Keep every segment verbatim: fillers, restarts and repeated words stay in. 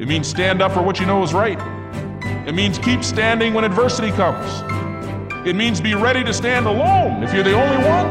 It means stand up for what you know is right. It means keep standing when adversity comes. It means be ready to stand alone if you're the only one.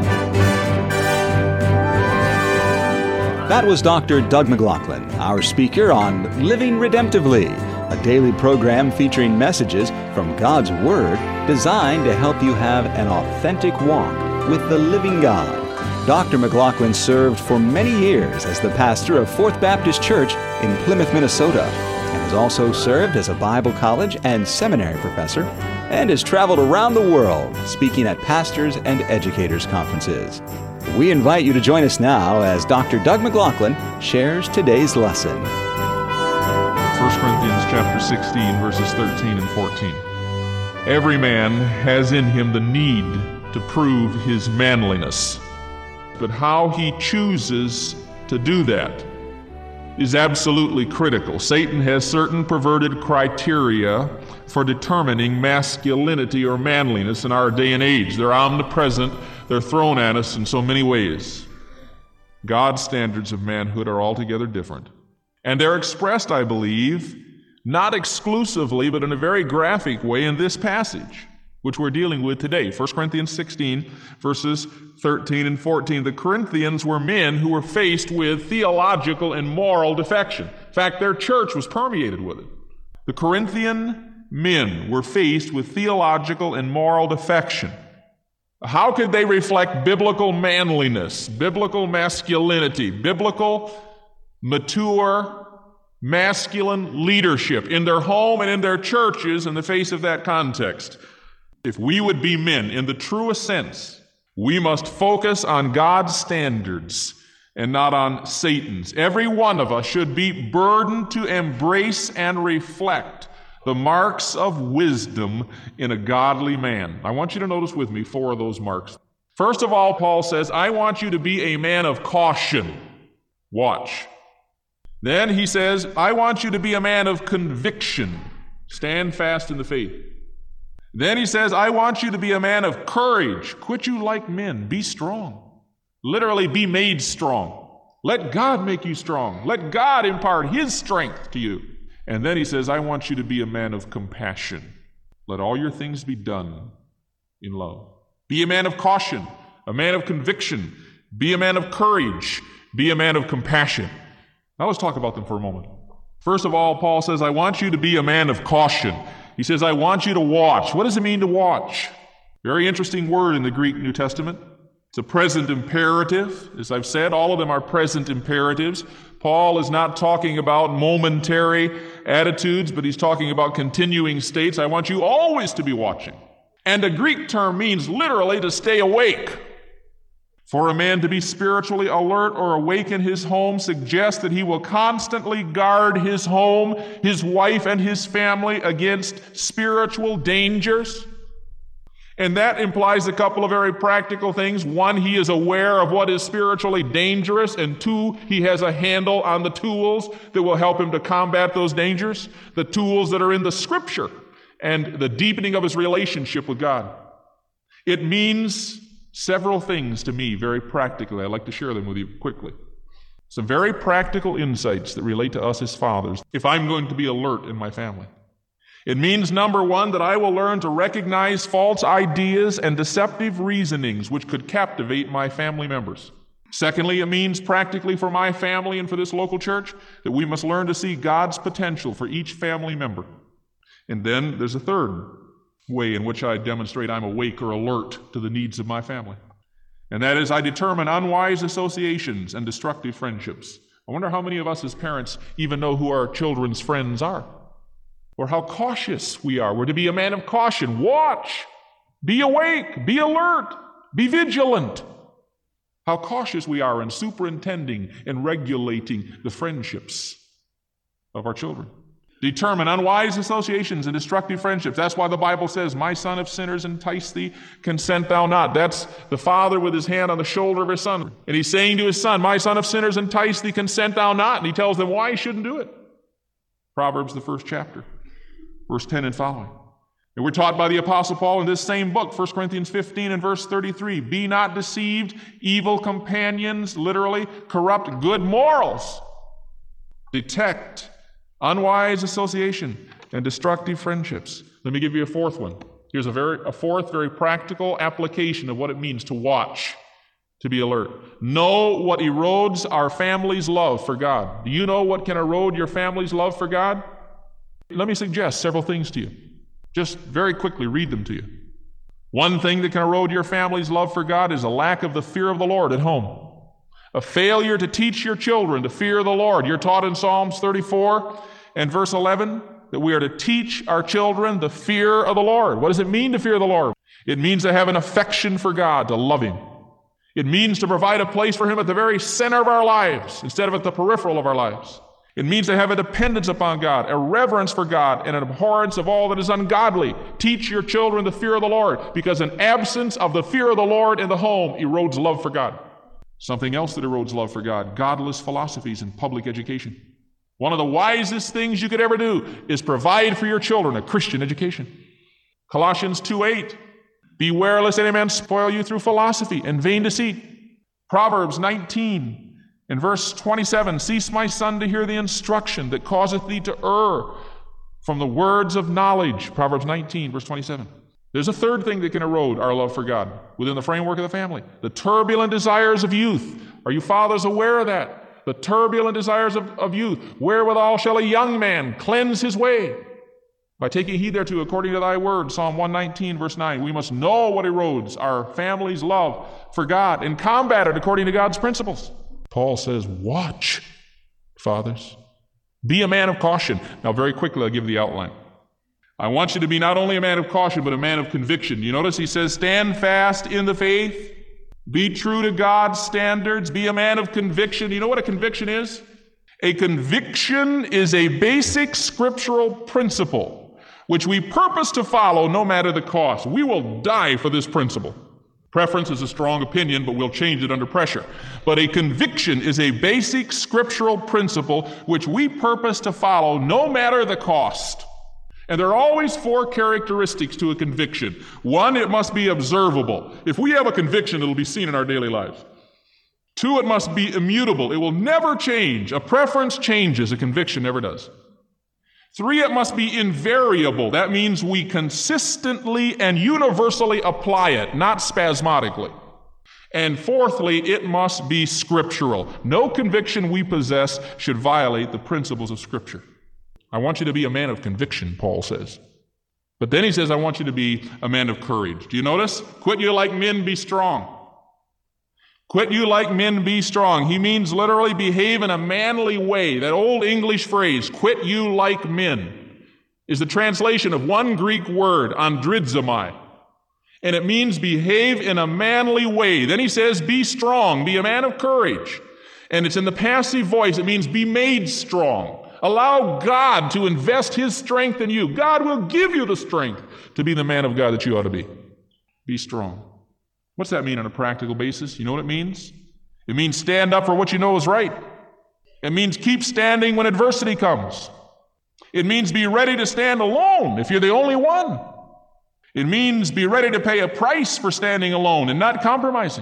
That was Doctor Doug McLaughlin, our speaker on Living Redemptively, a daily program featuring messages from God's Word designed to help you have an authentic walk with the living God. Doctor McLaughlin served for many years as the pastor of Fourth Baptist Church in Plymouth, Minnesota, and has also served as a Bible college and seminary professor, and has traveled around the world speaking at pastors' and educators' conferences. We invite you to join us now as Doctor Doug McLaughlin shares today's lesson. First Corinthians chapter sixteen, verses thirteen and fourteen. Every man has in him the need to prove his manliness, but how he chooses to do that is absolutely critical. Satan has certain perverted criteria for determining masculinity or manliness in our day and age. They're omnipresent. They're thrown at us in so many ways. God's standards of manhood are altogether different. And they're expressed, I believe, not exclusively, but in a very graphic way in this passage, which we're dealing with today. First Corinthians sixteen, verses thirteen and fourteen. The Corinthians were men who were faced with theological and moral defection. In fact, their church was permeated with it. The Corinthian men were faced with theological and moral defection. How could they reflect biblical manliness, biblical masculinity, biblical, mature, masculine leadership in their home and in their churches in the face of that context? If we would be men in the truest sense, we must focus on God's standards and not on Satan's. Every one of us should be burdened to embrace and reflect the marks of wisdom in a godly man. I want you to notice with me four of those marks. First of all, Paul says, I want you to be a man of caution. Watch. Then he says, I want you to be a man of conviction. Stand fast in the faith. Then he says, I want you to be a man of courage. Quit you like men. Be strong. Literally, be made strong. Let God make you strong. Let God impart His strength to you. And then he says, I want you to be a man of compassion. Let all your things be done in love. Be a man of caution, a man of conviction. Be a man of courage. Be a man of compassion. Now let's talk about them for a moment. First of all, Paul says, I want you to be a man of caution. He says, I want you to watch. What does it mean to watch? Very interesting word in the Greek New Testament. It's a present imperative. As I've said, all of them are present imperatives. Paul is not talking about momentary attitudes, but he's talking about continuing states. I want you always to be watching. And the Greek term means literally to stay awake. For a man to be spiritually alert or awake in his home suggests that he will constantly guard his home, his wife, and his family against spiritual dangers. And that implies a couple of very practical things. One, he is aware of what is spiritually dangerous. And two, he has a handle on the tools that will help him to combat those dangers. The tools that are in the Scripture and the deepening of his relationship with God. It means several things to me very practically. I'd like to share them with you quickly. Some very practical insights that relate to us as fathers if I'm going to be alert in my family. It means, number one, that I will learn to recognize false ideas and deceptive reasonings which could captivate my family members. Secondly, it means practically for my family and for this local church that we must learn to see God's potential for each family member. And then there's a third way in which I demonstrate I'm awake or alert to the needs of my family. And that is I determine unwise associations and destructive friendships. I wonder how many of us as parents even know who our children's friends are. Or how cautious we are. We're to be a man of caution. Watch. Be awake. Be alert. Be vigilant. How cautious we are in superintending and regulating the friendships of our children. Determine unwise associations and destructive friendships. That's why the Bible says, my son, if sinners entice thee, consent thou not. That's the father with his hand on the shoulder of his son. And he's saying to his son, my son, if sinners entice thee, consent thou not. And he tells them why he shouldn't do it. Proverbs, the first chapter. Verse ten and following. And we're taught by the Apostle Paul in this same book, First Corinthians fifteen and verse thirty-three, be not deceived, evil companions, literally, corrupt good morals. Detect unwise association, and destructive friendships. Let me give you a fourth one. Here's a very a fourth very practical application of what it means to watch, to be alert. Know what erodes our family's love for God. Do you know what can erode your family's love for God? Let me suggest several things to you. Just very quickly read them to you. One thing that can erode your family's love for God is a lack of the fear of the Lord at home. A failure to teach your children to fear the Lord. You're taught in Psalms thirty-four and verse eleven that we are to teach our children the fear of the Lord. What does it mean to fear the Lord? It means to have an affection for God, to love Him. It means to provide a place for Him at the very center of our lives instead of at the peripheral of our lives. It means to have a dependence upon God, a reverence for God, and an abhorrence of all that is ungodly. Teach your children the fear of the Lord, because an absence of the fear of the Lord in the home erodes love for God. Something else that erodes love for God, godless philosophies in public education. One of the wisest things you could ever do is provide for your children a Christian education. Colossians two eight, beware lest any man spoil you through philosophy and vain deceit. Proverbs nineteen and verse twenty-seven, cease, my son, to hear the instruction that causeth thee to err from the words of knowledge. Proverbs nineteen, verse twenty-seven. There's a third thing that can erode our love for God within the framework of the family. The turbulent desires of youth. Are you fathers aware of that? The turbulent desires of, of youth. Wherewithal shall a young man cleanse his way? By taking heed thereto according to thy word. Psalm one nineteen, verse nine. We must know what erodes our family's love for God and combat it according to God's principles. Paul says, watch, fathers. Be a man of caution. Now, very quickly, I'll give the outline. I want you to be not only a man of caution, but a man of conviction. You notice he says, stand fast in the faith. Be true to God's standards. Be a man of conviction. You know what a conviction is? A conviction is a basic scriptural principle which we purpose to follow no matter the cost. We will die for this principle. Preference is a strong opinion, but we'll change it under pressure. But a conviction is a basic scriptural principle which we purpose to follow no matter the cost. And there are always four characteristics to a conviction. One, it must be observable. If we have a conviction, it'll be seen in our daily lives. Two, it must be immutable. It will never change. A preference changes, a conviction never does. Three, it must be invariable. That means we consistently and universally apply it, not spasmodically. And fourthly, it must be scriptural. No conviction we possess should violate the principles of Scripture. I want you to be a man of conviction, Paul says. But then he says, I want you to be a man of courage. Do you notice? Quit you like men, be strong. Quit you like men, be strong. He means literally behave in a manly way. That old English phrase, quit you like men, is the translation of one Greek word, andrizomai. And it means behave in a manly way. Then he says, be strong, be a man of courage. And it's in the passive voice. It means be made strong. Allow God to invest His strength in you. God will give you the strength to be the man of God that you ought to be. Be strong. What's that mean on a practical basis? You know what it means? It means stand up for what you know is right. It means keep standing when adversity comes. It means be ready to stand alone if you're the only one. It means be ready to pay a price for standing alone and not compromising.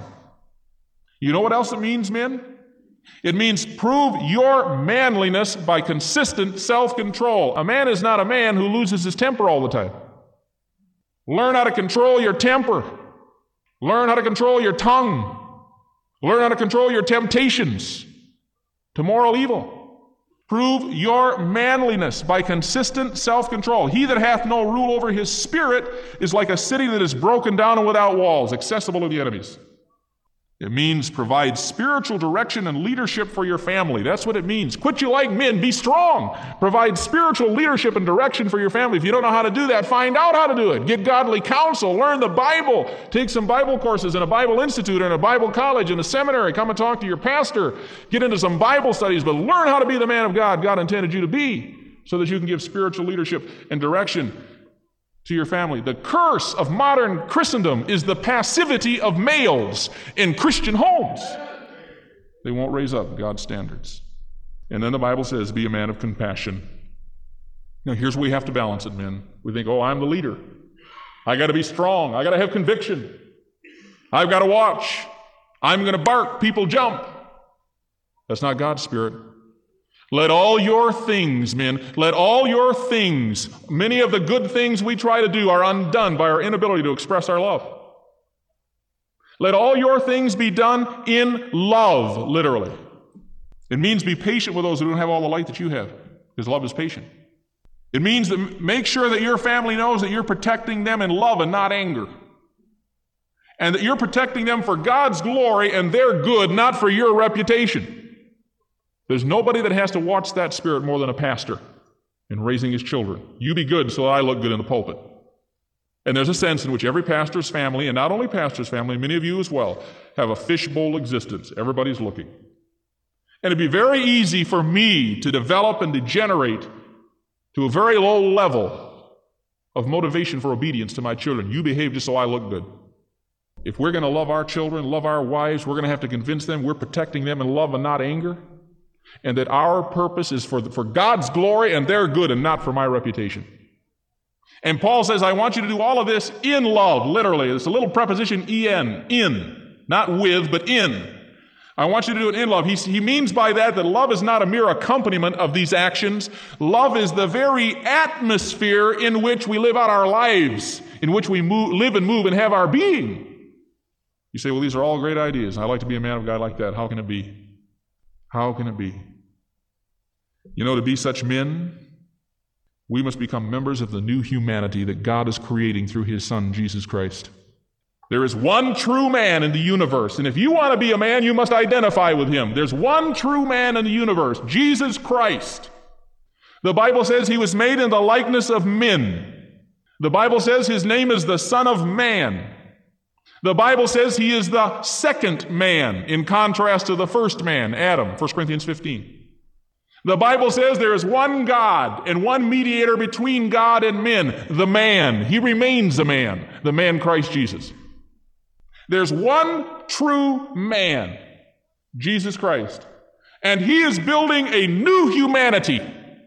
You know what else it means, men? It means prove your manliness by consistent self-control. A man is not a man who loses his temper all the time. Learn how to control your temper. Learn how to control your tongue. Learn how to control your temptations to moral evil. Prove your manliness by consistent self-control. He that hath no rule over his spirit is like a city that is broken down and without walls, accessible to the enemies. It means provide spiritual direction and leadership for your family. That's what it means. Quit you like men, be strong. Provide spiritual leadership and direction for your family. If you don't know how to do that, find out how to do it. Get godly counsel. Learn the Bible. Take some Bible courses in a Bible institute or in a Bible college, in a seminary. Come and talk to your pastor. Get into some Bible studies, but learn how to be the man of God God intended you to be so that you can give spiritual leadership and direction to your family. The curse of modern Christendom is the passivity of males in Christian homes. They won't raise up God's standards. And then the Bible says, be a man of compassion. Now here's where we have to balance it, men. We think, oh, I'm the leader. I got to be strong. I got to have conviction. I've got to watch. I'm going to bark. People jump. That's not God's spirit. Let all your things, men, let all your things, many of the good things we try to do are undone by our inability to express our love. Let all your things be done in love, literally. It means be patient with those who don't have all the light that you have, because love is patient. It means that make sure that your family knows that you're protecting them in love and not anger. And that you're protecting them for God's glory and their good, not for your reputation. There's nobody that has to watch that spirit more than a pastor in raising his children. You be good so that I look good in the pulpit. And there's a sense in which every pastor's family, and not only pastor's family, many of you as well, have a fishbowl existence. Everybody's looking. And it'd be very easy for me to develop and degenerate to a very low level of motivation for obedience to my children. You behave just so I look good. If we're going to love our children, love our wives, we're going to have to convince them we're protecting them in love and not anger, and that our purpose is for, for God's glory and their good and not for my reputation. And Paul says, I want you to do all of this in love, literally. It's a little preposition, en, in, not with, but in. I want you to do it in love. He, he means by that that love is not a mere accompaniment of these actions. Love is the very atmosphere in which we live out our lives, in which we move, live and move and have our being. You say, well, these are all great ideas. I'd like to be a man of God like that. How can it be? How can it be? You know, to be such men, we must become members of the new humanity that God is creating through His Son, Jesus Christ. There is one true man in the universe, and if you want to be a man, you must identify with Him. There's one true man in the universe, Jesus Christ. The Bible says He was made in the likeness of men. The Bible says His name is the Son of Man. The Bible says He is the second man, in contrast to the first man, Adam, First Corinthians fifteen. The Bible says there is one God and one mediator between God and men, the man. He remains a man, the man Christ Jesus. There's one true man, Jesus Christ, and He is building a new humanity,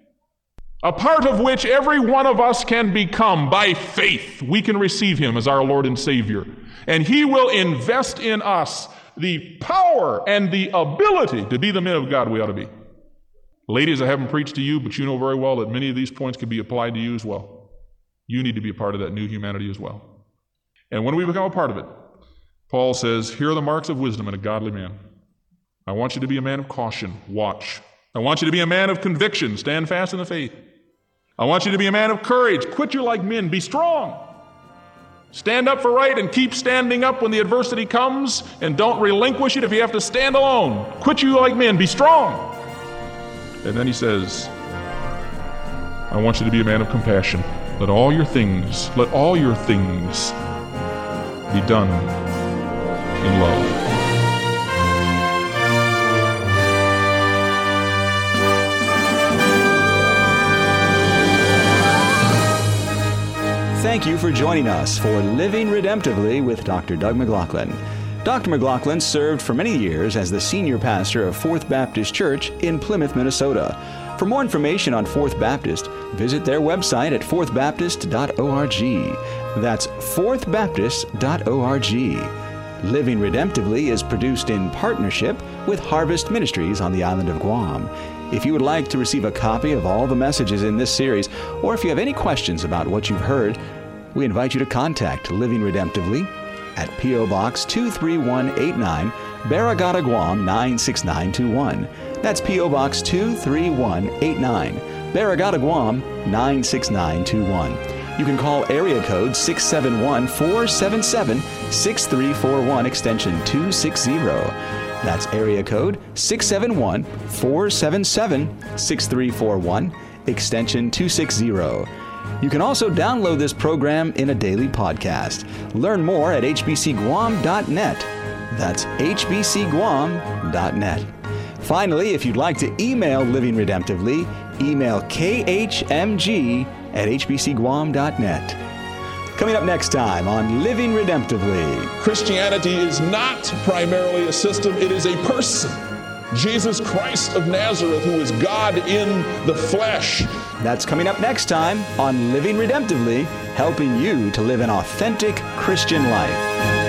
a part of which every one of us can become by faith. We can receive Him as our Lord and Savior. And He will invest in us the power and the ability to be the men of God we ought to be. Ladies, I haven't preached to you, but you know very well that many of these points can be applied to you as well. You need to be a part of that new humanity as well. And when we become a part of it, Paul says, here are the marks of wisdom in a godly man. I want you to be a man of caution. Watch. I want you to be a man of conviction. Stand fast in the faith. I want you to be a man of courage. Quit you like men. Be strong. Stand up for right and keep standing up when the adversity comes, and don't relinquish it if you have to stand alone. Quit you like men. Be strong. And then he says, I want you to be a man of compassion. Let all your things, let all your things be done in love. Thank you for joining us for Living Redemptively with Doctor Doug McLaughlin. Doctor McLaughlin served for many years as the senior pastor of Fourth Baptist Church in Plymouth, Minnesota. For more information on Fourth Baptist, visit their website at fourth baptist dot org. That's fourth baptist dot org. Living Redemptively is produced in partnership with Harvest Ministries on the island of Guam. If you would like to receive a copy of all the messages in this series, or if you have any questions about what you've heard, we invite you to contact Living Redemptively at P O. Box two three one eight nine, Barragata, Guam nine six nine two one. That's P O. Box two three one eight nine, Barragata, Guam nine six nine two one. You can call area code six seven one, four seven seven, six three four one, extension two sixty. That's area code six seven one, four seven seven, six three four one, extension two sixty. You can also download this program in a daily podcast. Learn more at h b c guam dot net. That's h b c guam dot net. Finally, if you'd like to email Living Redemptively, email k h m g at h b c guam dot net. Coming up next time on Living Redemptively. Christianity is not primarily a system, it is a person. Jesus Christ of Nazareth, who is God in the flesh. That's coming up next time on Living Redemptively, helping you to live an authentic Christian life.